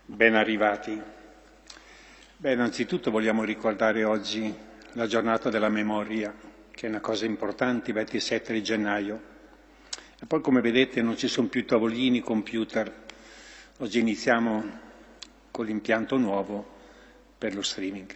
Ben arrivati. Innanzitutto vogliamo ricordare oggi la giornata della memoria, che è una cosa importante, il 27 di gennaio. E poi, come vedete, non ci sono più tavolini, computer. Oggi iniziamo con l'impianto nuovo per lo streaming.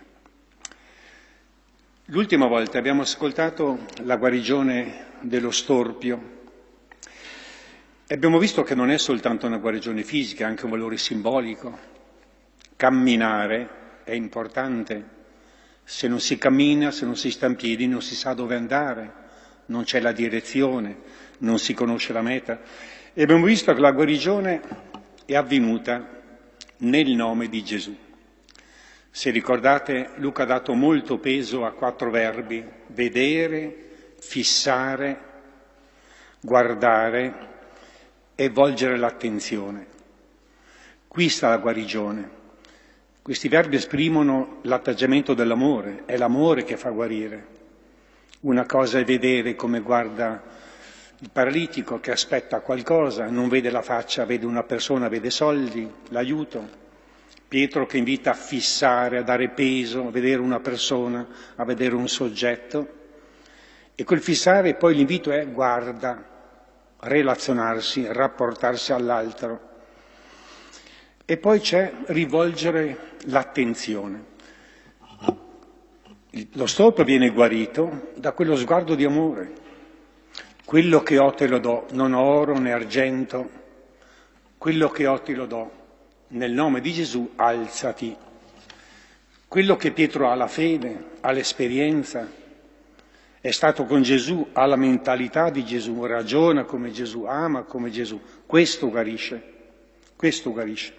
L'ultima volta abbiamo ascoltato la guarigione dello storpio e abbiamo visto che non è soltanto una guarigione fisica, ha anche un valore simbolico. Camminare è importante. Se non si cammina, se non si sta in piedi, non si sa dove andare, non c'è la direzione, non si conosce la meta. E abbiamo visto che la guarigione è avvenuta nel nome di Gesù. Se ricordate, Luca ha dato molto peso a 4 verbi: vedere, fissare, guardare e volgere l'attenzione. Qui sta la guarigione. Questi verbi esprimono l'atteggiamento dell'amore, è l'amore che fa guarire. Una cosa è vedere come guarda il paralitico che aspetta qualcosa, non vede la faccia, vede una persona, vede soldi, l'aiuto. Pietro che invita a fissare, a dare peso, a vedere una persona, a vedere un soggetto. E quel fissare poi l'invito è guarda, relazionarsi, rapportarsi all'altro. E poi c'è rivolgere l'attenzione. Lo storpio viene guarito da quello sguardo di amore. Quello che ho te lo do, non ho oro né argento, quello che ho te lo do. Nel nome di Gesù alzati. Quello che Pietro ha la fede, ha l'esperienza, è stato con Gesù, ha la mentalità di Gesù, ragiona come Gesù, ama come Gesù. Questo guarisce, questo guarisce.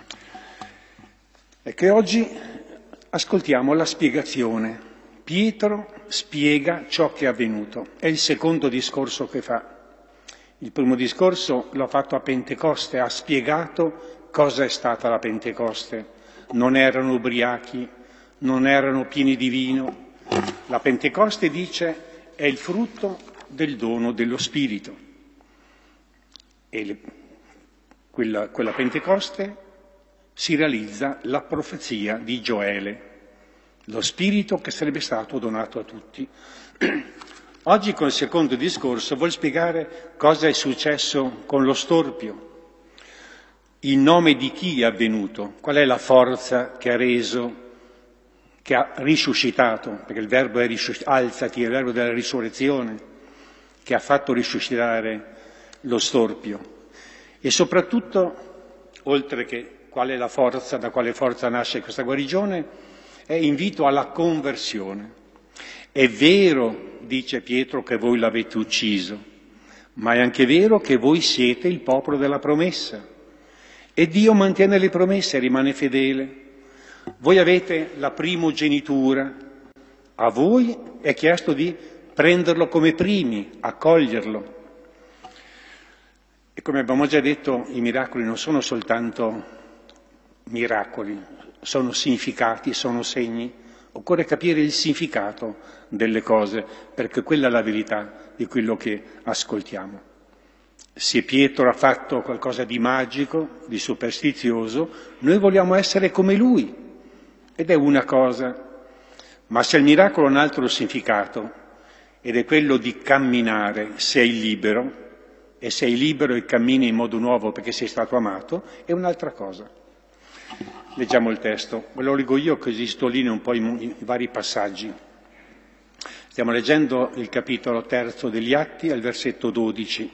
E che oggi ascoltiamo la spiegazione. Pietro spiega ciò che è avvenuto. È il secondo discorso che fa. Il primo discorso l'ha fatto a Pentecoste, ha spiegato cosa è stata la Pentecoste. Non erano ubriachi, non erano pieni di vino. La Pentecoste, dice, è il frutto del dono dello Spirito. E quella Pentecoste si realizza la profezia di Gioele, lo Spirito che sarebbe stato donato a tutti. Oggi col secondo discorso vuol spiegare cosa è successo con lo storpio, in nome di chi è avvenuto, qual è la forza che ha reso, che ha risuscitato, perché il verbo è alzati, è il verbo della risurrezione, che ha fatto risuscitare lo storpio. E soprattutto, oltre che qual è la forza, da quale forza nasce questa guarigione, è invito alla conversione. È vero, dice Pietro, che voi l'avete ucciso, ma è anche vero che voi siete il popolo della promessa. E Dio mantiene le promesse e rimane fedele. Voi avete la primogenitura, a voi è chiesto di prenderlo come primi, accoglierlo. E come abbiamo già detto, i miracoli non sono soltanto miracoli, sono significati, sono segni. Occorre capire il significato delle cose, perché quella è la verità di quello che ascoltiamo. Se Pietro ha fatto qualcosa di magico, di superstizioso, noi vogliamo essere come lui, ed è una cosa. Ma se il miracolo ha un altro significato, ed è quello di camminare, sei libero, e sei libero e cammini in modo nuovo perché sei stato amato, è un'altra cosa. Leggiamo il testo, ve lo leggo io così sottolineo un po' i vari passaggi. Stiamo leggendo il capitolo 3 degli Atti al versetto 12.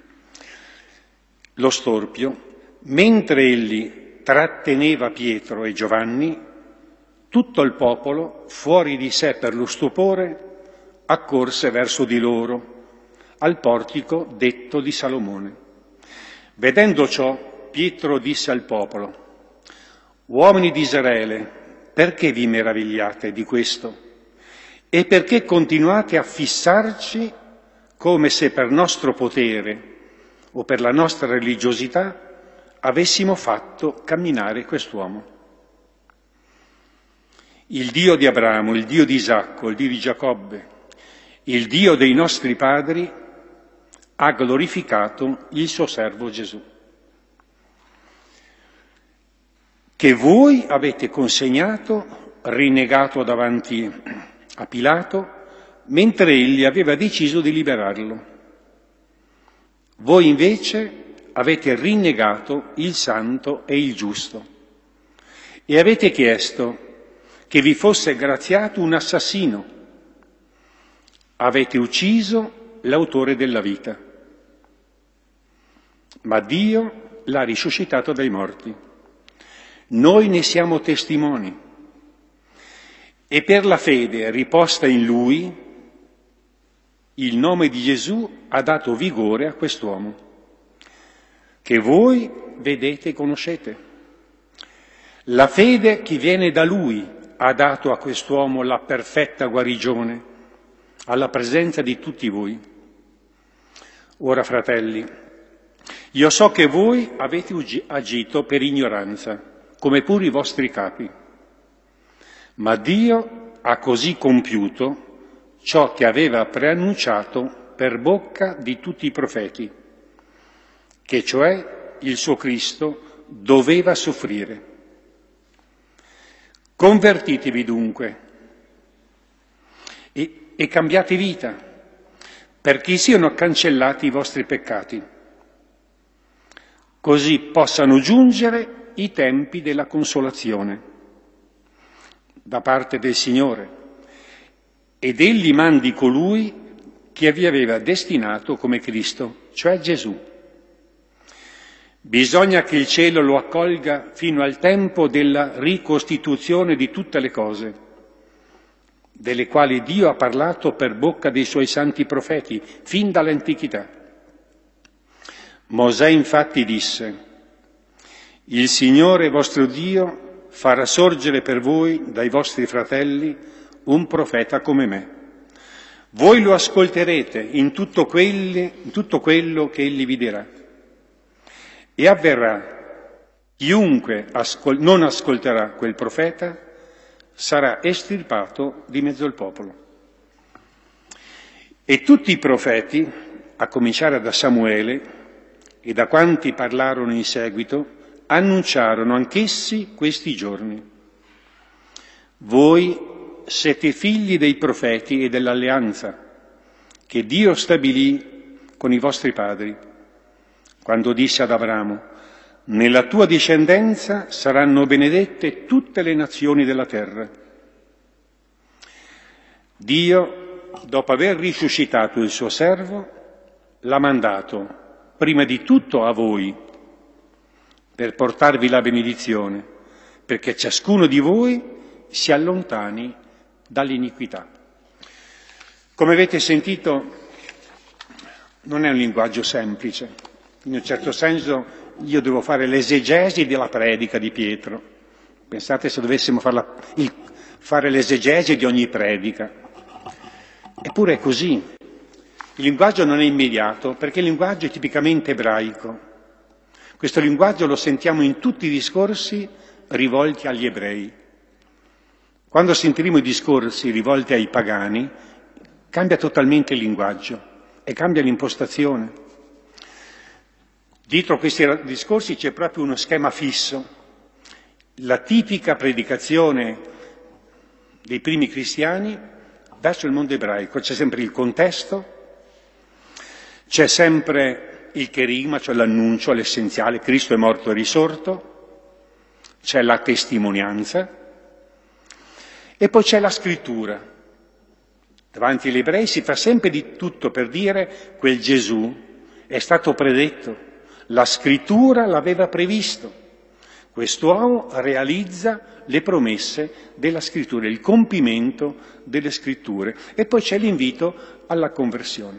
Lo storpio, mentre egli tratteneva Pietro e Giovanni, tutto il popolo, fuori di sé per lo stupore, accorse verso di loro, al portico detto di Salomone. Vedendo ciò, Pietro disse al popolo: uomini di Israele, perché vi meravigliate di questo? E perché continuate a fissarci come se per nostro potere o per la nostra religiosità avessimo fatto camminare quest'uomo? Il Dio di Abramo, il Dio di Isacco, il Dio di Giacobbe, il Dio dei nostri padri ha glorificato il suo servo Gesù. che voi avete consegnato, rinnegato davanti a Pilato, mentre egli aveva deciso di liberarlo. Voi invece avete rinnegato il santo e il giusto e avete chiesto che vi fosse graziato un assassino. Avete ucciso l'autore della vita, ma Dio l'ha risuscitato dai morti. Noi ne siamo testimoni e per la fede riposta in Lui il nome di Gesù ha dato vigore a quest'uomo, che voi vedete e conoscete. La fede che viene da Lui ha dato a quest'uomo la perfetta guarigione, alla presenza di tutti voi. Ora, fratelli, io so che voi avete agito per ignoranza, come pure i vostri capi, ma Dio ha così compiuto ciò che aveva preannunciato per bocca di tutti i profeti, che cioè il suo Cristo doveva soffrire. Convertitevi dunque e cambiate vita, perché siano cancellati i vostri peccati, così possano giungere i tempi della consolazione da parte del Signore, ed Egli mandi colui che vi aveva destinato come Cristo, cioè Gesù. Bisogna che il cielo lo accolga fino al tempo della ricostituzione di tutte le cose, delle quali Dio ha parlato per bocca dei suoi santi profeti, fin dall'antichità. Mosè infatti disse: il Signore vostro Dio farà sorgere per voi dai vostri fratelli un profeta come me. Voi lo ascolterete in tutto quello che egli vi dirà. E avverrà, chiunque non ascolterà quel profeta sarà estirpato di mezzo al popolo. E tutti i profeti, a cominciare da Samuele e da quanti parlarono in seguito, annunciarono anch'essi questi giorni. Voi siete figli dei profeti e dell'alleanza che Dio stabilì con i vostri padri, quando disse ad Abramo: nella tua discendenza saranno benedette tutte le nazioni della terra. Dio, dopo aver risuscitato il suo servo, l'ha mandato prima di tutto a voi per portarvi la benedizione, perché ciascuno di voi si allontani dall'iniquità. Come avete sentito, non è un linguaggio semplice. In un certo senso io devo fare l'esegesi della predica di Pietro. Pensate se dovessimo fare l'esegesi di ogni predica. Eppure è così. Il linguaggio non è immediato, perché il linguaggio è tipicamente ebraico. Questo linguaggio lo sentiamo in tutti i discorsi rivolti agli ebrei. Quando sentiremo i discorsi rivolti ai pagani, cambia totalmente il linguaggio e cambia l'impostazione. Dietro questi discorsi c'è proprio uno schema fisso. La tipica predicazione dei primi cristiani verso il mondo ebraico. C'è sempre il contesto, c'è sempre il cherigma, cioè l'annuncio, l'essenziale, Cristo è morto e risorto, c'è la testimonianza e poi c'è la scrittura. Davanti agli ebrei si fa sempre di tutto per dire quel Gesù è stato predetto. La scrittura l'aveva previsto. Quest'uomo realizza le promesse della scrittura, il compimento delle scritture. E poi c'è l'invito alla conversione.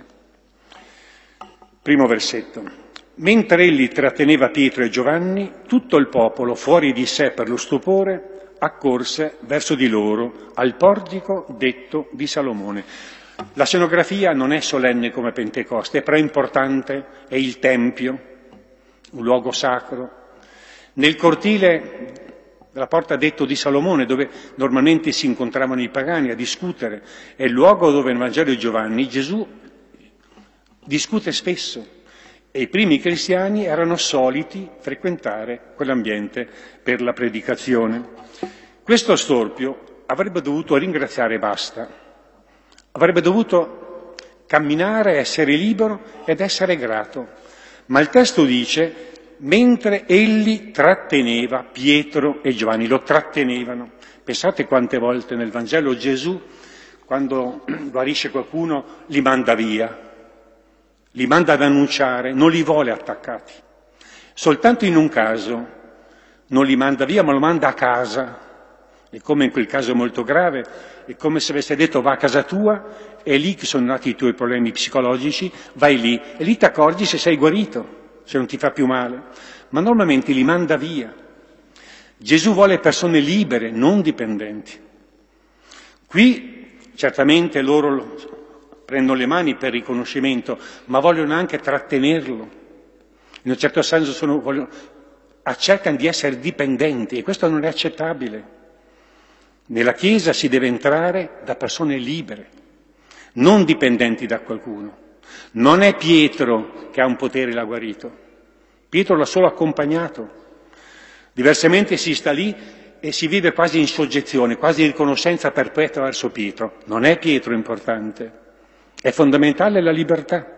Primo versetto. Mentre egli tratteneva Pietro e Giovanni, tutto il popolo, fuori di sé per lo stupore, accorse verso di loro al portico detto di Salomone. La scenografia non è solenne come Pentecoste, però è importante, è il Tempio, un luogo sacro. Nel cortile della porta detto di Salomone, dove normalmente si incontravano i pagani a discutere, è il luogo dove nel Vangelo di Giovanni Gesù discute spesso E i primi cristiani erano soliti frequentare quell'ambiente per la predicazione. Questo storpio avrebbe dovuto ringraziare e basta, avrebbe dovuto camminare, essere libero ed essere grato. Ma il testo dice, mentre egli tratteneva Pietro e Giovanni, lo trattenevano. Pensate quante volte nel Vangelo Gesù, quando guarisce qualcuno, li manda via, li manda ad annunciare, non li vuole attaccati. Soltanto in un caso non li manda via, ma lo manda a casa. E come in quel caso molto grave, è come se avesse detto va a casa tua, è lì che sono nati i tuoi problemi psicologici, vai lì e lì ti accorgi se sei guarito, se non ti fa più male. Ma normalmente li manda via. Gesù vuole persone libere, non dipendenti. Qui certamente loro prendono le mani per riconoscimento, ma vogliono anche trattenerlo. In un certo senso cercano di essere dipendenti e questo non è accettabile. Nella Chiesa si deve entrare da persone libere, non dipendenti da qualcuno. Non è Pietro che ha un potere e l'ha guarito. Pietro l'ha solo accompagnato. Diversamente si sta lì e si vive quasi in soggezione, quasi in riconoscenza perpetua verso Pietro. Non è Pietro importante. È fondamentale la libertà.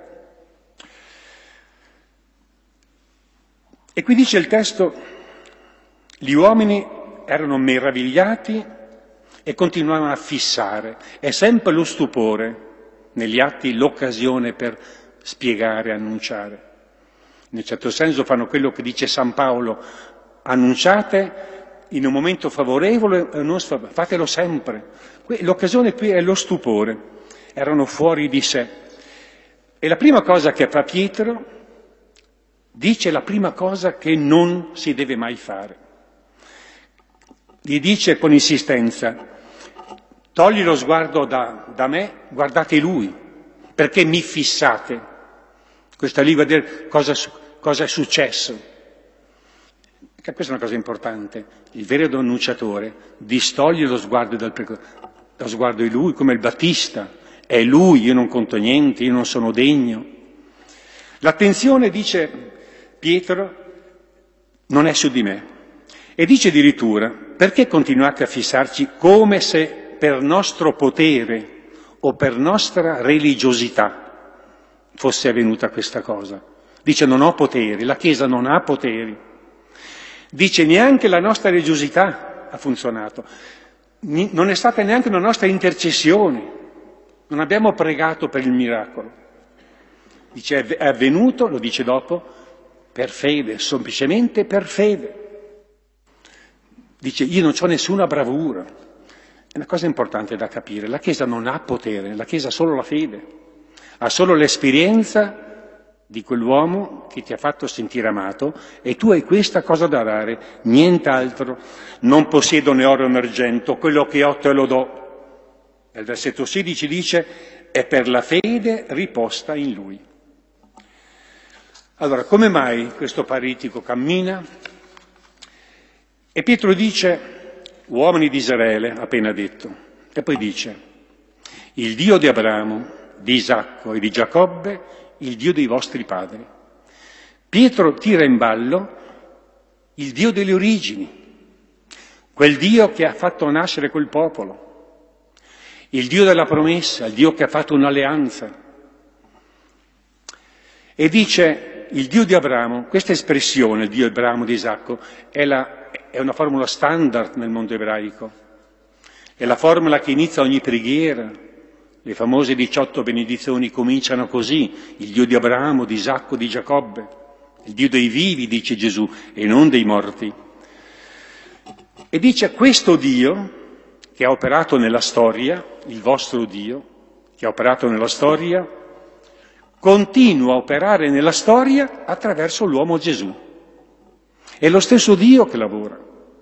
E qui dice il testo, gli uomini erano meravigliati e continuavano a fissare. È sempre lo stupore negli atti l'occasione per spiegare, annunciare. In un certo senso fanno quello che dice San Paolo, annunciate in un momento favorevole e non fatelo sempre. L'occasione qui è lo stupore. Erano fuori di sé. E la prima cosa che fa Pietro, dice la prima cosa che non si deve mai fare. Gli dice con insistenza, togli lo sguardo da me, guardate lui, perché mi fissate. Questa lì va a dire cosa è successo. Questa è una cosa importante. Il vero annunciatore distoglie lo sguardo lo sguardo di lui, come il Battista. È lui, io non conto niente, io non sono degno. L'attenzione, dice Pietro, non è su di me. E dice addirittura, perché continuate a fissarci come se per nostro potere o per nostra religiosità fosse avvenuta questa cosa? Dice non ho poteri, la Chiesa non ha poteri. Dice neanche la nostra religiosità ha funzionato, non è stata neanche una nostra intercessione, non abbiamo pregato per il miracolo. Dice è avvenuto, lo dice dopo, per fede, semplicemente per fede. Dice io non ho nessuna bravura. È una cosa importante da capire, la Chiesa non ha potere, la Chiesa ha solo la fede, ha solo l'esperienza di quell'uomo che ti ha fatto sentire amato e tu hai questa cosa da dare, nient'altro. Non possiedo né oro né argento, quello che ho te lo do. Nel versetto 16 dice, è per la fede riposta in lui. Allora, come mai questo paralitico cammina? E Pietro dice, uomini di Israele, appena detto, e poi dice, il Dio di Abramo, di Isacco e di Giacobbe, il Dio dei vostri padri. Pietro tira in ballo il Dio delle origini, quel Dio che ha fatto nascere quel popolo, il Dio della promessa, il Dio che ha fatto un'alleanza. E dice il Dio di Abramo, questa espressione, il Dio di Abramo, di Isacco, è una formula standard nel mondo ebraico, è la formula che inizia ogni preghiera. Le famose 18 benedizioni cominciano così, il Dio di Abramo, di Isacco, di Giacobbe, il Dio dei vivi, dice Gesù, e non dei morti. E dice questo Dio che ha operato nella storia, il vostro Dio, che ha operato nella storia, continua a operare nella storia attraverso l'uomo Gesù. È lo stesso Dio che lavora.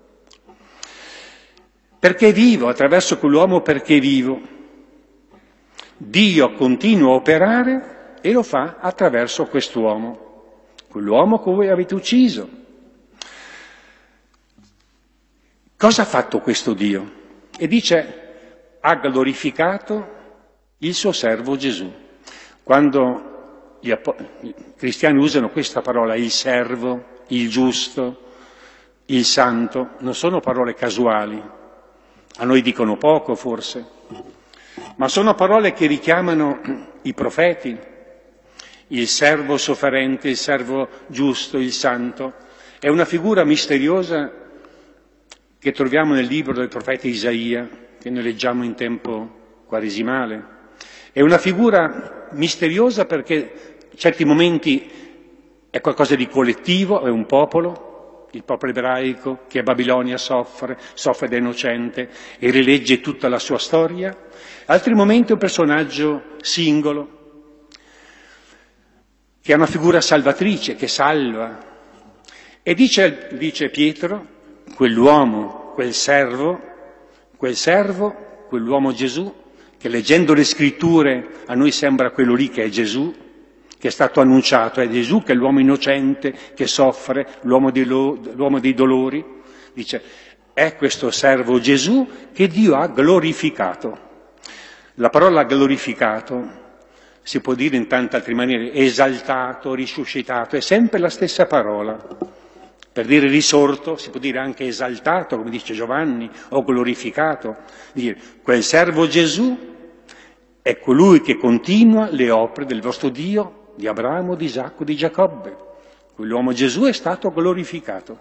Perché è vivo, attraverso quell'uomo perché è vivo. Dio continua a operare e lo fa attraverso quest'uomo, quell'uomo che voi avete ucciso. Cosa ha fatto questo Dio? E dice, ha glorificato il suo servo Gesù. Quando i cristiani usano questa parola, il servo, il giusto, il santo, non sono parole casuali, a noi dicono poco forse, ma sono parole che richiamano i profeti, il servo sofferente, il servo giusto, il santo. È una figura misteriosa che troviamo nel libro del profeta Isaia, che noi leggiamo in tempo quaresimale. È una figura misteriosa perché in certi momenti è qualcosa di collettivo, è un popolo, il popolo ebraico che a Babilonia soffre da innocente e rilegge tutta la sua storia. Altri momenti è un personaggio singolo, che è una figura salvatrice, che salva. E dice Pietro, quell'uomo, quell'uomo Gesù, che leggendo le scritture a noi sembra quello lì che è Gesù, che è stato annunciato, è Gesù che è l'uomo innocente, che soffre, l'uomo dei dolori, dice, è questo servo Gesù che Dio ha glorificato. La parola glorificato si può dire in tante altre maniere, esaltato, risuscitato, è sempre la stessa parola. Per dire risorto si può dire anche esaltato, come dice Giovanni, o glorificato. Dire, quel servo Gesù è colui che continua le opere del vostro Dio, di Abramo, di Isacco, di Giacobbe. Quell'uomo Gesù è stato glorificato.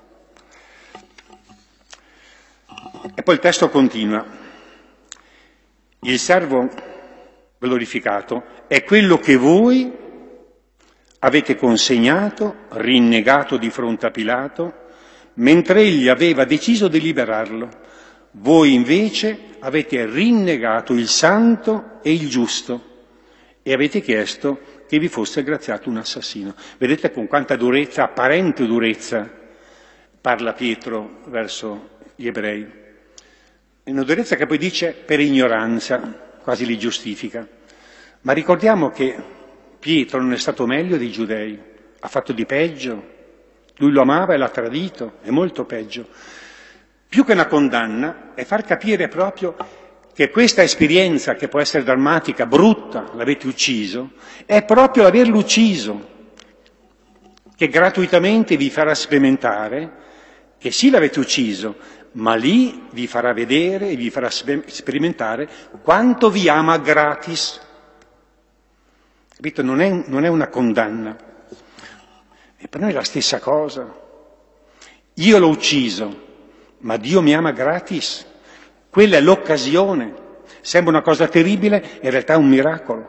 E poi il testo continua. Il servo glorificato è quello che voi avete consegnato, rinnegato di fronte a Pilato, mentre egli aveva deciso di liberarlo. Voi invece avete rinnegato il santo e il giusto e avete chiesto che vi fosse graziato un assassino. Vedete con quanta durezza, apparente durezza, parla Pietro verso gli ebrei. È una durezza che poi dice per ignoranza, quasi li giustifica. Ma ricordiamo che Pietro non è stato meglio dei giudei, ha fatto di peggio, lui lo amava e l'ha tradito, è molto peggio. Più che una condanna è far capire proprio che questa esperienza, che può essere drammatica, brutta, l'avete ucciso, è proprio l'averlo ucciso, che gratuitamente vi farà sperimentare che sì l'avete ucciso, ma lì vi farà vedere e vi farà sperimentare quanto vi ama gratis. Capito? Non è una condanna. E per noi è la stessa cosa. Io l'ho ucciso, ma Dio mi ama gratis. Quella è l'occasione. Sembra una cosa terribile, in realtà è un miracolo.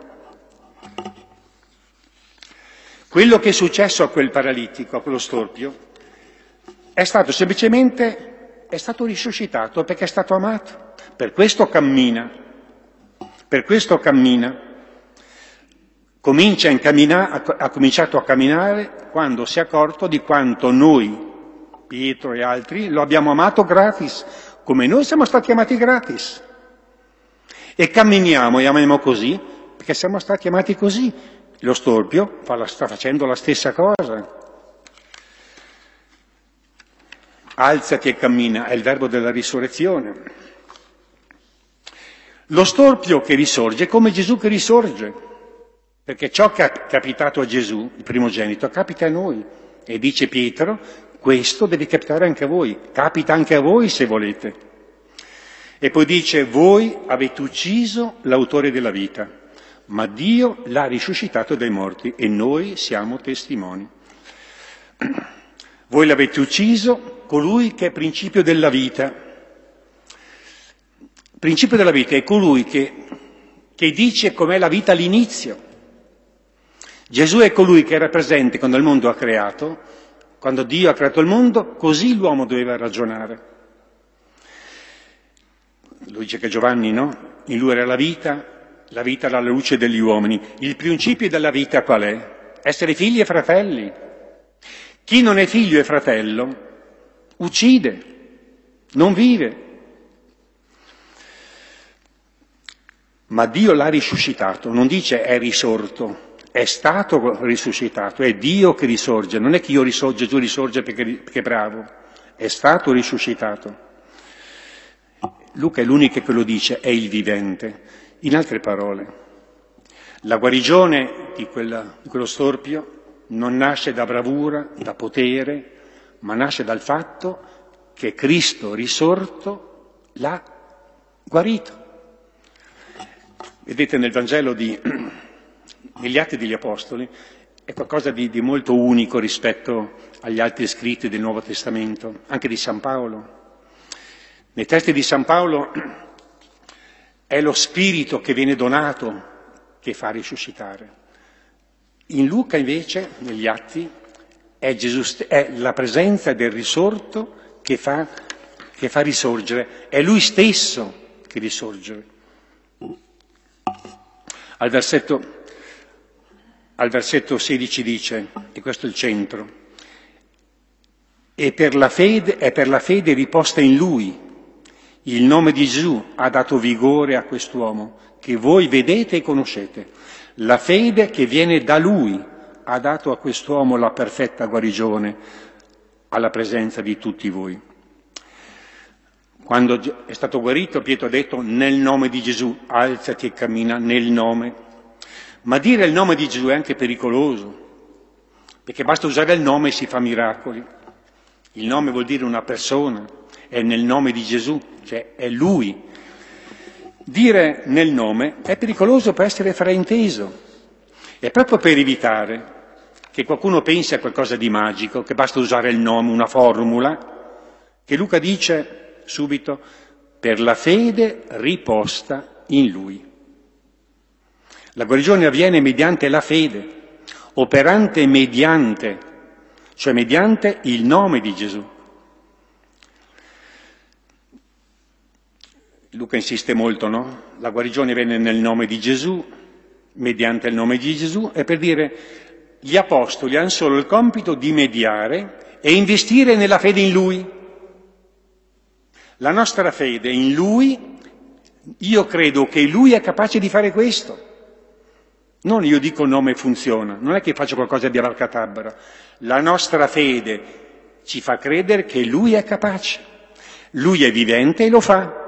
Quello che è successo a quel paralitico, a quello storpio, è stato semplicemente, è stato risuscitato perché è stato amato. Per questo cammina. Ha cominciato a camminare quando si è accorto di quanto noi, Pietro e altri, lo abbiamo amato gratis, come noi siamo stati amati gratis. E camminiamo e amiamo così, perché siamo stati amati così. Lo storpio sta facendo la stessa cosa. Alzati e cammina, è il verbo della risurrezione. Lo storpio che risorge è come Gesù che risorge, perché ciò che è capitato a Gesù, il primogenito, capita a noi. E dice Pietro, questo deve capitare anche a voi, capita anche a voi se volete. E poi dice, voi avete ucciso l'autore della vita, ma Dio l'ha risuscitato dai morti e noi siamo testimoni. Voi l'avete ucciso, colui che è principio della vita. Il principio della vita è colui che dice com'è la vita all'inizio. Gesù è colui che era presente quando il mondo ha creato, quando Dio ha creato il mondo, così l'uomo doveva ragionare. Lo dice che Giovanni, no? In lui era la vita era la luce degli uomini. Il principio della vita qual è? Essere figli e fratelli. Chi non è figlio e fratello uccide, non vive. Ma Dio l'ha risuscitato, non dice è risorto, è stato risuscitato, è Dio che risorge, non è che io risorgo, Gesù risorge perché è bravo, è stato risuscitato. Luca è l'unico che lo dice, è il vivente. In altre parole, La guarigione di quello storpio non nasce da bravura, da potere, ma nasce dal fatto che Cristo risorto l'ha guarito. Vedete, nel Vangelo negli Atti degli Apostoli è qualcosa di molto unico rispetto agli altri scritti del Nuovo Testamento, anche di San Paolo. Nei testi di San Paolo è lo Spirito che viene donato che fa risuscitare. In Luca invece, negli Atti, è la presenza del risorto che fa risorgere, è Lui stesso che risorge. Al versetto 16 dice, e questo è il centro, è per la fede riposta in Lui. Il nome di Gesù ha dato vigore a quest'uomo, che voi vedete e conoscete. La fede che viene da Lui ha dato a quest'uomo la perfetta guarigione alla presenza di tutti voi. Quando è stato guarito, Pietro ha detto nel nome di Gesù, alzati e cammina nel nome. Ma dire il nome di Gesù è anche pericoloso, perché basta usare il nome e si fa miracoli. Il nome vuol dire una persona, è nel nome di Gesù, cioè è Lui. Dire nel nome è pericoloso per essere frainteso. È proprio per evitare che qualcuno pensi a qualcosa di magico, che basta usare il nome, una formula, che Luca dice subito, per la fede riposta in Lui. La guarigione avviene mediante la fede, operante mediante, cioè mediante il nome di Gesù. Luca insiste molto, no? La guarigione viene nel nome di Gesù, mediante il nome di Gesù, è per dire gli apostoli hanno solo il compito di mediare e investire nella fede in Lui. La nostra fede in Lui, io credo che Lui è capace di fare questo. Non io dico il nome funziona, non è che faccio qualcosa di abracadabra. La nostra fede ci fa credere che Lui è capace, Lui è vivente e lo fa.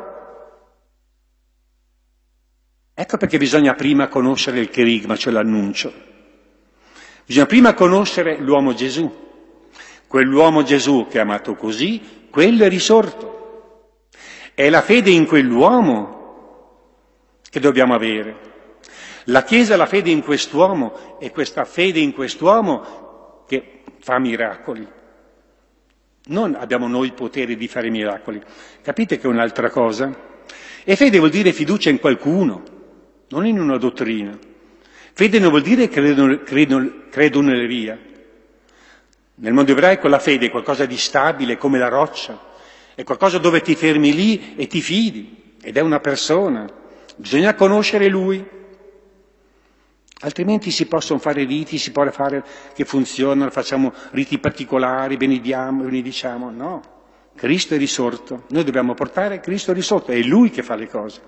Ecco perché bisogna prima conoscere il cherigma, cioè l'annuncio. Bisogna prima conoscere l'uomo Gesù. Quell'uomo Gesù che ha amato così, quello è risorto. È la fede in quell'uomo che dobbiamo avere. La Chiesa ha la fede in quest'uomo e questa fede in quest'uomo che fa miracoli. Non abbiamo noi il potere di fare miracoli. Capite che è un'altra cosa? E fede vuol dire fiducia in qualcuno, non in una dottrina. Fede non vuol dire credo nell'eria. Nel mondo ebraico la fede è qualcosa di stabile, come la roccia. È qualcosa dove ti fermi lì e ti fidi. Ed è una persona. Bisogna conoscere Lui. Altrimenti si possono fare riti, si può fare che funzionano, facciamo riti particolari, benediciamo. No, Cristo è risorto. Noi dobbiamo portare Cristo risorto, è Lui che fa le cose.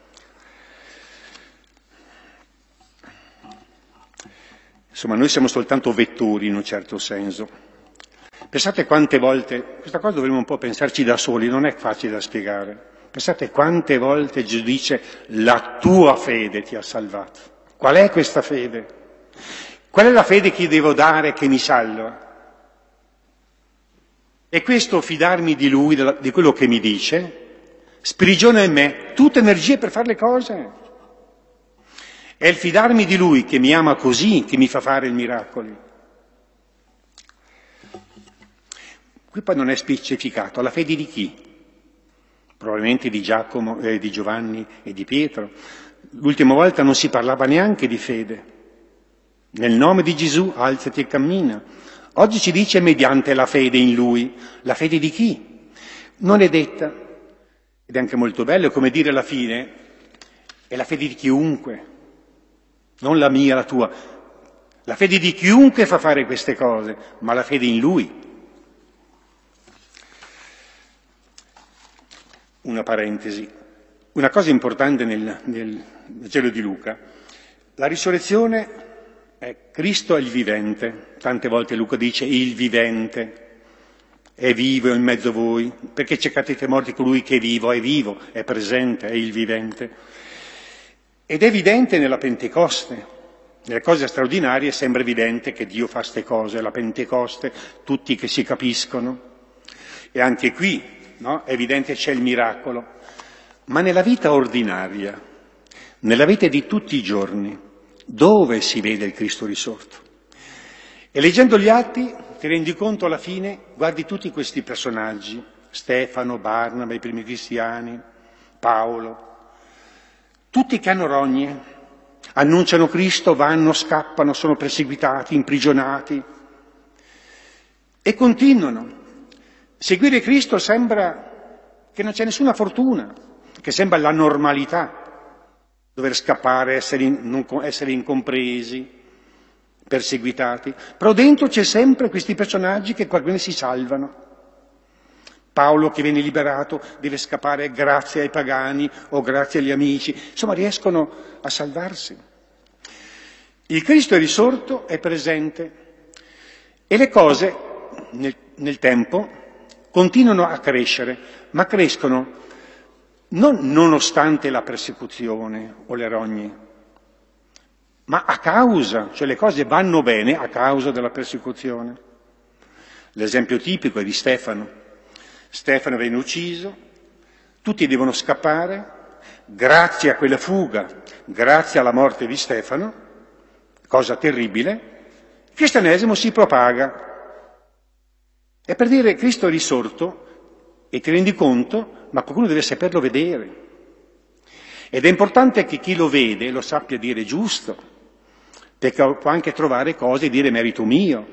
Insomma, noi siamo soltanto vettori in un certo senso. Pensate quante volte, questa cosa dovremmo un po' pensarci da soli, non è facile da spiegare. Pensate quante volte Gesù dice la tua fede ti ha salvato. Qual è questa fede? Qual è la fede che io devo dare che mi salva? E questo fidarmi di Lui, di quello che mi dice, sprigiona in me tutte energie per fare le cose. È il fidarmi di Lui che mi ama così che mi fa fare i miracoli. Qui poi non è specificato, la fede di chi? Probabilmente di Giacomo, di Giovanni e di Pietro. L'ultima volta non si parlava neanche di fede. Nel nome di Gesù alzati e cammina. Oggi ci dice mediante la fede in Lui. La fede di chi? Non è detta. Ed è anche molto bello, come dire alla fine, è la fede di chiunque. Non la mia, la tua. La fede di chiunque fa fare queste cose, ma la fede in Lui. Una parentesi. Una cosa importante nel Vangelo di Luca, la risurrezione è Cristo è il vivente. Tante volte Luca dice il vivente, è vivo in mezzo a voi, perché cercate morti colui che è vivo, è presente, è il vivente. Ed è evidente nella Pentecoste. Nelle cose straordinarie sembra evidente che Dio fa queste cose, la Pentecoste, tutti che si capiscono. E anche qui, no? È evidente c'è il miracolo. Ma nella vita ordinaria, nella vita di tutti i giorni, dove si vede il Cristo risorto? E leggendo gli Atti ti rendi conto alla fine, guardi tutti questi personaggi, Stefano, Barnaba, i primi cristiani, Paolo, tutti che hanno rogne, annunciano Cristo, vanno, scappano, sono perseguitati, imprigionati e continuano. Seguire Cristo sembra che non c'è nessuna fortuna, che sembra la normalità, dover scappare, essere incompresi, perseguitati, però dentro c'è sempre questi personaggi che qualcuno si salvano. Paolo che viene liberato deve scappare grazie ai pagani o grazie agli amici, insomma riescono a salvarsi. Il Cristo è risorto, è presente e le cose nel tempo continuano a crescere, ma crescono non nonostante la persecuzione o le rogne, ma a causa, cioè le cose vanno bene a causa della persecuzione. L'esempio tipico è di Stefano. Stefano viene ucciso, tutti devono scappare, grazie a quella fuga, grazie alla morte di Stefano, cosa terribile, il cristianesimo si propaga. È per dire Cristo è risorto e ti rendi conto, ma qualcuno deve saperlo vedere. Ed è importante che chi lo vede lo sappia dire giusto, perché può anche trovare cose e dire merito mio.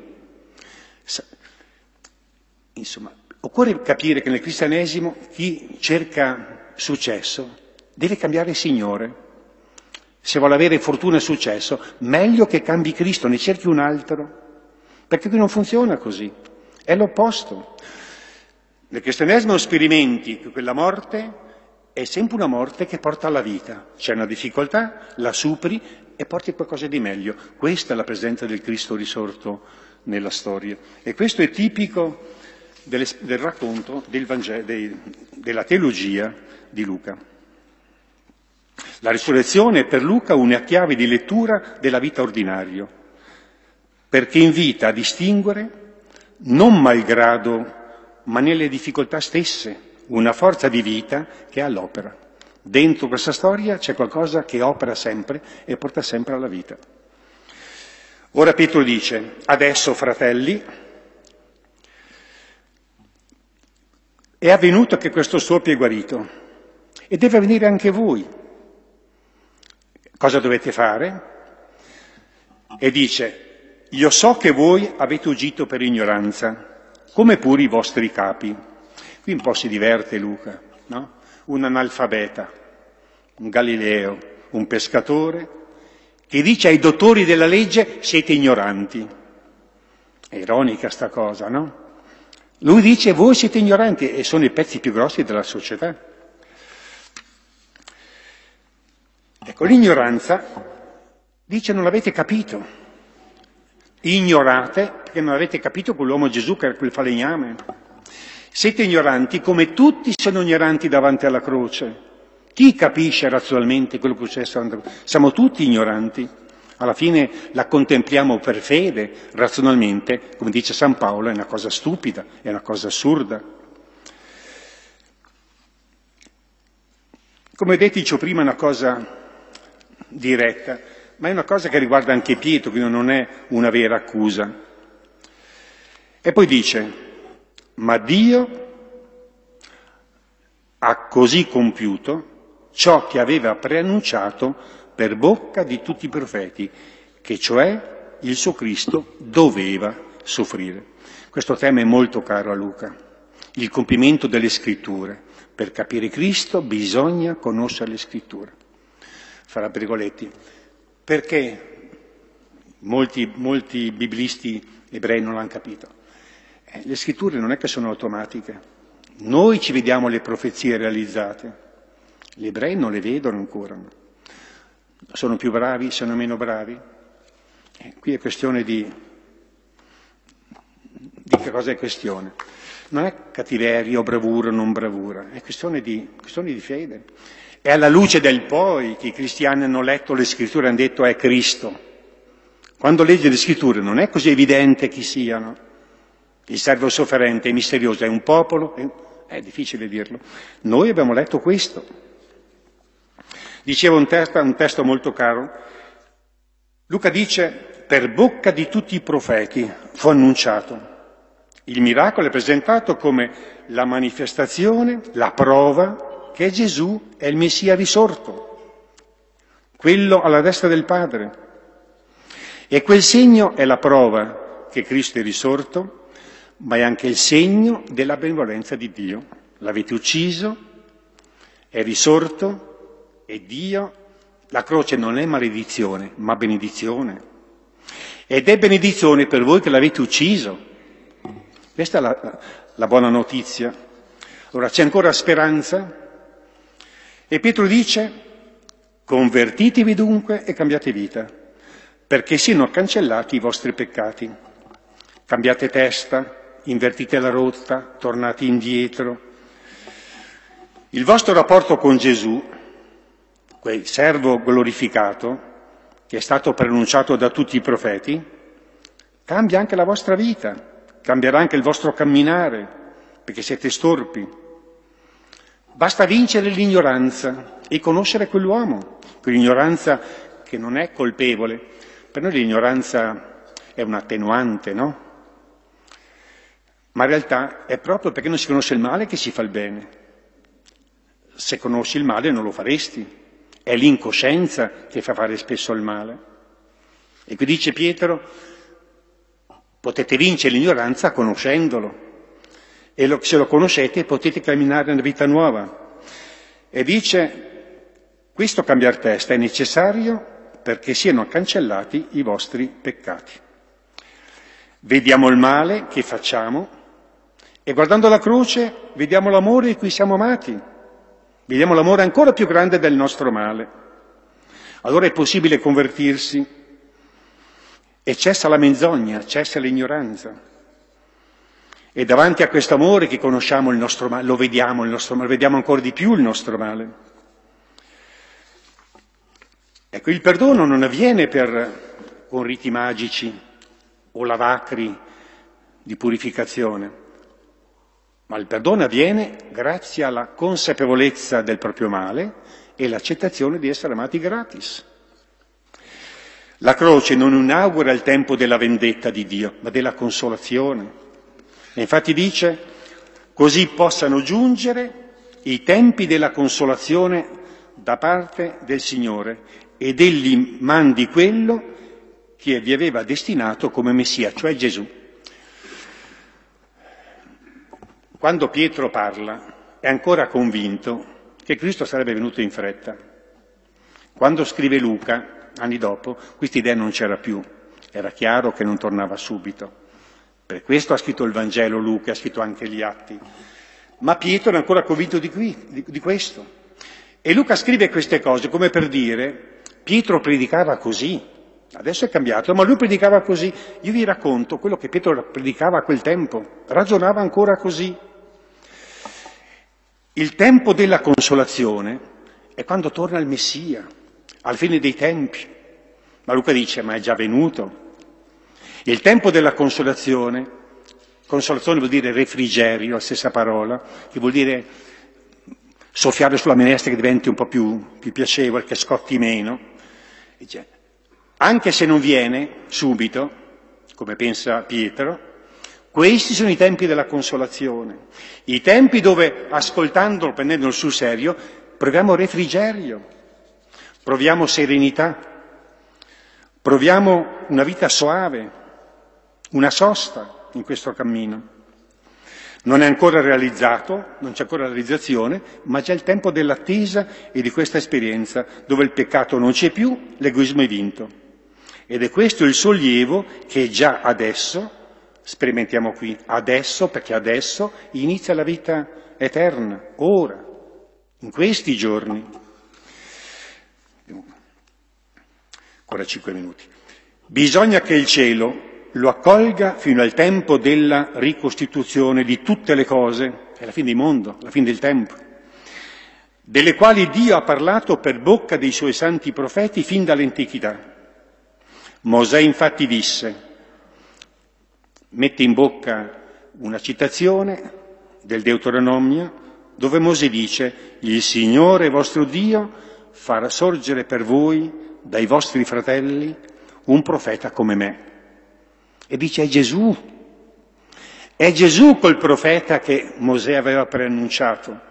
Insomma, occorre capire che nel cristianesimo chi cerca successo deve cambiare il Signore. Se vuole avere fortuna e successo, meglio che cambi Cristo, ne cerchi un altro, perché qui non funziona così, è l'opposto. Nel cristianesimo sperimenti che quella morte è sempre una morte che porta alla vita. C'è una difficoltà, la superi e porti qualcosa di meglio. Questa è la presenza del Cristo risorto nella storia. E questo è tipico del racconto del Vangelo, della teologia di Luca. La risurrezione è per Luca una chiave di lettura della vita ordinaria, perché invita a distinguere, non malgrado, ma nelle difficoltà stesse, una forza di vita che è all'opera. Dentro questa storia c'è qualcosa che opera sempre e porta sempre alla vita. Ora Pietro dice, adesso fratelli, è avvenuto che questo storpio è guarito e deve avvenire anche voi. Cosa dovete fare? E dice, io so che voi avete uggito per ignoranza, come pure i vostri capi. Qui un po' si diverte Luca, no? Un analfabeta, un Galileo, un pescatore, che dice ai dottori della legge siete ignoranti. È ironica sta cosa, no? Lui dice voi siete ignoranti e sono i pezzi più grossi della società. Ecco, l'ignoranza dice non l'avete capito. Ignorate perché non avete capito quell'uomo Gesù che era quel falegname. Siete ignoranti come tutti sono ignoranti davanti alla croce. Chi capisce razionalmente quello che è successo? Siamo tutti ignoranti. Alla fine la contempliamo per fede, razionalmente, come dice San Paolo, è una cosa stupida, è una cosa assurda. Come detto, dicevo prima, è una cosa diretta, ma è una cosa che riguarda anche Pietro, quindi non è una vera accusa. E poi dice, ma Dio ha così compiuto ciò che aveva preannunciato per bocca di tutti i profeti, che cioè il suo Cristo doveva soffrire. Questo tema è molto caro a Luca, il compimento delle scritture. Per capire Cristo bisogna conoscere le scritture. Farà Brigoletti, perché molti biblisti ebrei non l'hanno capito. Le scritture non è che sono automatiche, noi ci vediamo le profezie realizzate, gli ebrei non le vedono ancora. Sono più bravi, sono meno bravi? Qui è questione di che cosa è questione? Non è cattiveria o bravura o non bravura, è questione di fede. È alla luce del poi che i cristiani hanno letto le scritture e hanno detto è Cristo. Quando legge le scritture non è così evidente chi siano. Il servo sofferente è misterioso, è un popolo, è difficile dirlo. Noi abbiamo letto questo. Diceva un testo molto caro. Luca dice, per bocca di tutti i profeti fu annunciato. Il miracolo è presentato come la manifestazione, la prova che Gesù è il Messia risorto, quello alla destra del Padre. E quel segno è la prova che Cristo è risorto, ma è anche il segno della benevolenza di Dio. L'avete ucciso, è risorto, e Dio, la croce non è maledizione, ma benedizione. Ed è benedizione per voi che l'avete ucciso. Questa è la buona notizia. Allora c'è ancora speranza. E Pietro dice, convertitevi dunque e cambiate vita, perché siano cancellati i vostri peccati. Cambiate testa, invertite la rotta, tornate indietro. Il vostro rapporto con Gesù, quel servo glorificato, che è stato preannunciato da tutti i profeti, cambia anche la vostra vita. Cambierà anche il vostro camminare, perché siete storpi. Basta vincere l'ignoranza e conoscere quell'uomo, quell'ignoranza che non è colpevole. Per noi l'ignoranza è un attenuante, no? Ma in realtà è proprio perché non si conosce il male che si fa il bene. Se conosci il male non lo faresti. È l'incoscienza che fa fare spesso il male. E qui dice Pietro, potete vincere l'ignoranza conoscendolo, e se lo conoscete potete camminare una vita nuova. E dice, questo cambiar testa è necessario perché siano cancellati i vostri peccati. Vediamo il male che facciamo e guardando la croce vediamo l'amore di cui siamo amati, vediamo l'amore ancora più grande del nostro male. Allora è possibile convertirsi. E cessa la menzogna, cessa l'ignoranza. E davanti a questo amore che conosciamo il nostro male, lo vediamo il nostro male, vediamo ancora di più il nostro male. Ecco, il perdono non avviene con riti magici o lavacri di purificazione, ma il perdono avviene grazie alla consapevolezza del proprio male e l'accettazione di essere amati gratis. La croce non inaugura il tempo della vendetta di Dio, ma della consolazione. E infatti dice, così possano giungere i tempi della consolazione da parte del Signore ed Egli mandi quello che vi aveva destinato come Messia, cioè Gesù. Quando Pietro parla, è ancora convinto che Cristo sarebbe venuto in fretta. Quando scrive Luca, anni dopo, questa idea non c'era più, era chiaro che non tornava subito. Per questo ha scritto il Vangelo Luca, ha scritto anche gli Atti. Ma Pietro è ancora convinto di questo. E Luca scrive queste cose come per dire, Pietro predicava così, adesso è cambiato, ma lui predicava così. Io vi racconto quello che Pietro predicava a quel tempo, ragionava ancora così. Il tempo della consolazione è quando torna il Messia, alla fine dei tempi. Ma Luca dice, ma è già venuto. Il tempo della consolazione vuol dire refrigerio, la stessa parola, che vuol dire soffiare sulla minestra che diventi un po' più piacevole, che scotti meno. Dice, anche se non viene subito, come pensa Pietro, questi sono i tempi della consolazione, i tempi dove, ascoltandolo, prendendolo sul serio, proviamo refrigerio, proviamo serenità, proviamo una vita soave, una sosta in questo cammino. Non è ancora realizzato, non c'è ancora la realizzazione, ma c'è il tempo dell'attesa e di questa esperienza, dove il peccato non c'è più, l'egoismo è vinto. Ed è questo il sollievo che già adesso sperimentiamo qui, adesso, perché adesso inizia la vita eterna, ora, in questi giorni. Ancora 5 minuti. Bisogna che il cielo lo accolga fino al tempo della ricostituzione di tutte le cose, è la fine del mondo, la fine del tempo, delle quali Dio ha parlato per bocca dei suoi santi profeti fin dall'antichità. Mosè infatti disse, mette in bocca una citazione del Deuteronomio dove Mosè dice: il Signore vostro Dio farà sorgere per voi dai vostri fratelli un profeta come me. E dice: è Gesù quel profeta che Mosè aveva preannunciato.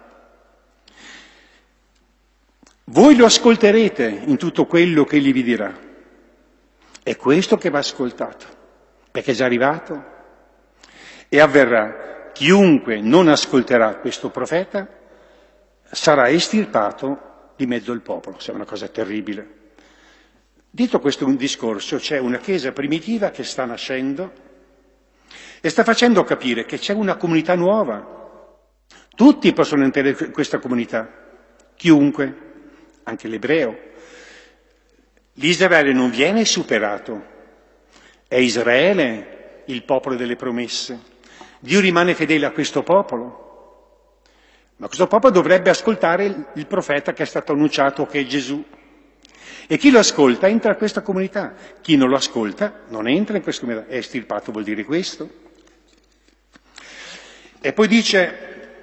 Voi lo ascolterete in tutto quello che egli vi dirà. È questo che va ascoltato, perché è già arrivato. E avverrà: chiunque non ascolterà questo profeta sarà estirpato di mezzo al popolo. È una cosa terribile. Detto questo un discorso, c'è una chiesa primitiva che sta nascendo e sta facendo capire che c'è una comunità nuova. Tutti possono entrare in questa comunità, chiunque, anche l'ebreo. L'Israele non viene superato, è Israele il popolo delle promesse. Dio rimane fedele a questo popolo, ma questo popolo dovrebbe ascoltare il profeta che è stato annunciato, che è Gesù. E chi lo ascolta entra in questa comunità, chi non lo ascolta non entra in questa comunità. È estirpato, vuol dire questo. E poi dice: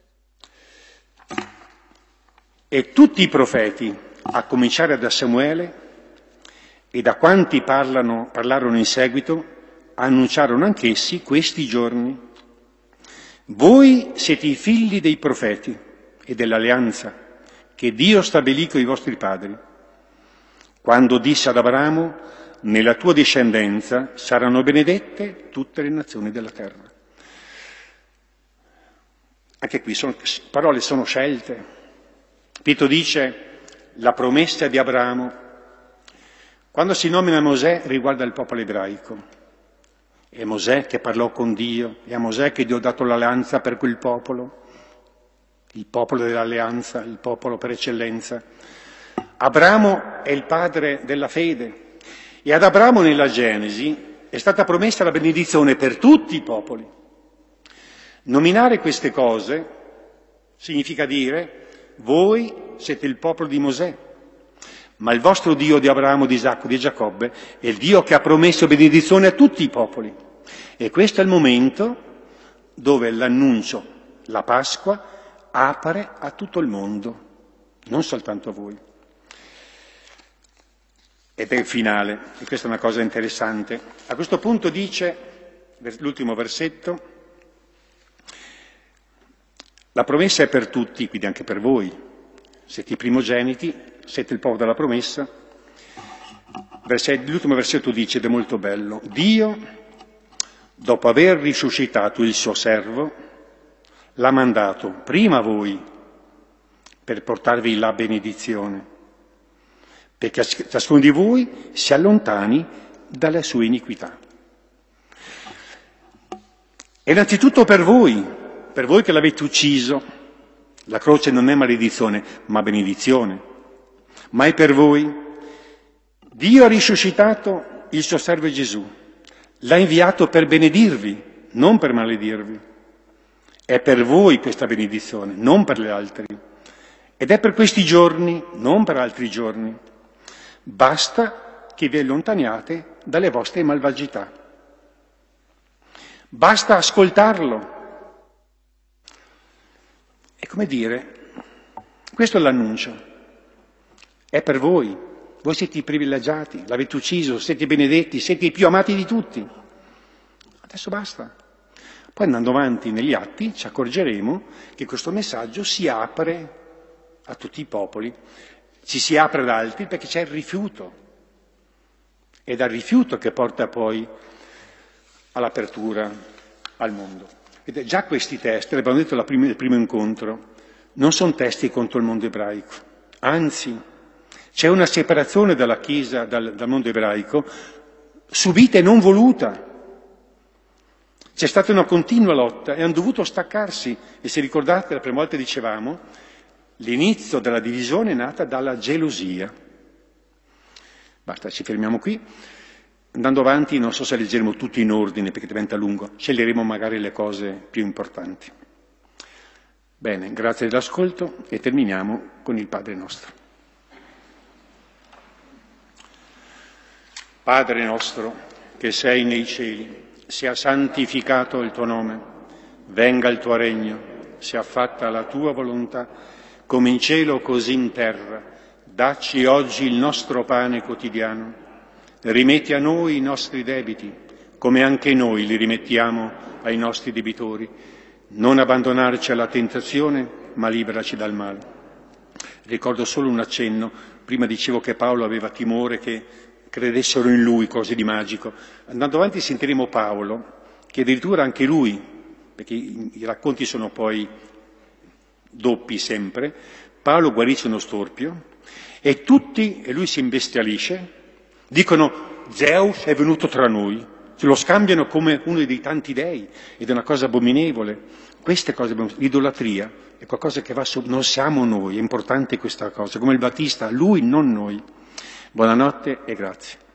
e tutti i profeti, a cominciare da Samuele e da quanti parlarono in seguito, annunciarono anch'essi questi giorni. Voi siete i figli dei profeti e dell'alleanza che Dio stabilì con i vostri padri, quando disse ad Abramo: nella tua discendenza saranno benedette tutte le nazioni della terra. Anche qui parole sono scelte. Pietro dice: la promessa di Abramo. Quando si nomina Mosè riguarda il popolo ebraico. È Mosè che parlò con Dio, è a Mosè che Dio ha dato l'alleanza per quel popolo, il popolo dell'alleanza, il popolo per eccellenza. Abramo è il padre della fede e ad Abramo nella Genesi è stata promessa la benedizione per tutti i popoli. Nominare queste cose significa dire: voi siete il popolo di Mosè, ma il vostro Dio di Abramo, di Isacco, di Giacobbe è il Dio che ha promesso benedizione a tutti i popoli. E questo è il momento dove l'annuncio, la Pasqua, apre a tutto il mondo, non soltanto a voi. Ed è il finale, e questa è una cosa interessante. A questo punto dice, l'ultimo versetto: la promessa è per tutti, quindi anche per voi. Siete i primogeniti, siete il popolo della promessa. L'ultimo versetto dice, ed è molto bello: Dio, dopo aver risuscitato il suo servo, l'ha mandato prima a voi per portarvi la benedizione, perché ciascuno di voi si allontani dalle sue iniquità. E innanzitutto per voi che l'avete ucciso. La croce non è maledizione, ma benedizione. Ma è per voi. Dio ha risuscitato il suo servo Gesù. L'ha inviato per benedirvi, non per maledirvi. È per voi questa benedizione, non per gli altri. Ed è per questi giorni, non per altri giorni. Basta che vi allontaniate dalle vostre malvagità. Basta ascoltarlo. È come dire, questo è l'annuncio, è per voi siete i privilegiati, l'avete ucciso, siete i benedetti, siete i più amati di tutti. Adesso basta. Poi andando avanti negli atti ci accorgeremo che questo messaggio si apre a tutti i popoli, ci si apre ad altri perché c'è il rifiuto. È dal rifiuto che porta poi all'apertura al mondo. Ed già questi testi, l'abbiamo detto nel primo incontro, non sono testi contro il mondo ebraico, anzi c'è una separazione dalla Chiesa, dal mondo ebraico, subita e non voluta. C'è stata una continua lotta e hanno dovuto staccarsi. E se ricordate, la prima volta dicevamo, l'inizio della divisione è nata dalla gelosia. Basta, ci fermiamo qui. Andando avanti, non so se leggeremo tutto in ordine perché diventa lungo, sceglieremo magari le cose più importanti. Bene, grazie dell'ascolto e terminiamo con il Padre nostro. Padre nostro, che sei nei cieli, sia santificato il tuo nome, venga il tuo regno, sia fatta la tua volontà, come in cielo così in terra. Dacci oggi il nostro pane quotidiano, rimetti a noi i nostri debiti, come anche noi li rimettiamo ai nostri debitori. Non abbandonarci alla tentazione, ma liberaci dal male. Ricordo solo un accenno, prima dicevo che Paolo aveva timore che credessero in lui cose di magico. Andando avanti sentiremo Paolo, che addirittura anche lui, perché i racconti sono poi doppi sempre, Paolo guarisce uno storpio e tutti, e lui si imbestialisce, dicono Zeus è venuto tra noi, se lo scambiano come uno dei tanti dei ed è una cosa abominevole. Queste cose, l'idolatria è qualcosa che va su, non siamo noi, è importante questa cosa, come il Battista, lui non noi. Buonanotte e grazie.